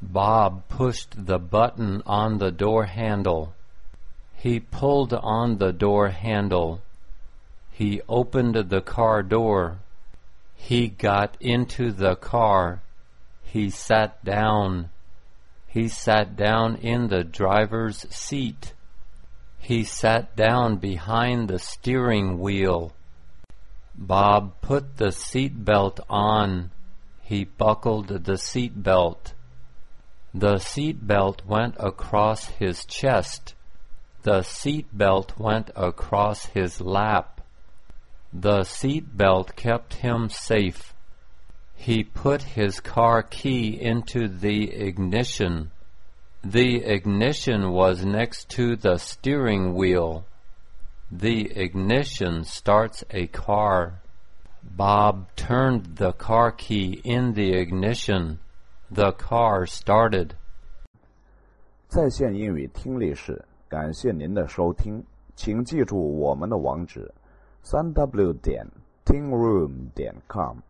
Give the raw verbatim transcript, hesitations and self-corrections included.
Bob pushed the button on the door handle. He pulled on the door handle. He opened the car door. He got into the car. He sat down. He sat down in the driver's seat. He sat down behind the steering wheel. Bob put the seat belt on. He buckled the seat belt. The seat belt went across his chest. The seat belt went across his lap. The seat belt kept him safe. He put his car key into the ignition. The ignition was next to the steering wheel. The ignition starts a car. Bob turned the car key in the ignition. The car started. 在线英语听力室，感谢您的收听，请记住我们的网址：三 w 点 tingroom 点 com。